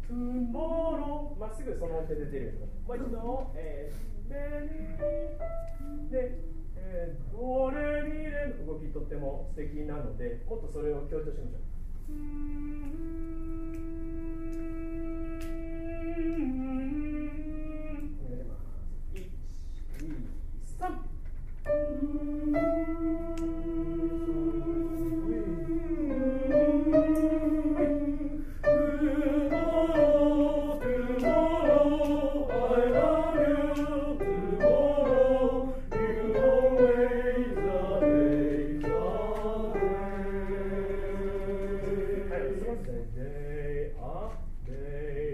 tomorrow まっすぐその音程で出るように。もう一度、で、ドレミレの動きとっても素敵なので、もっとそれを強調しましょう。お願いします。1、2、3。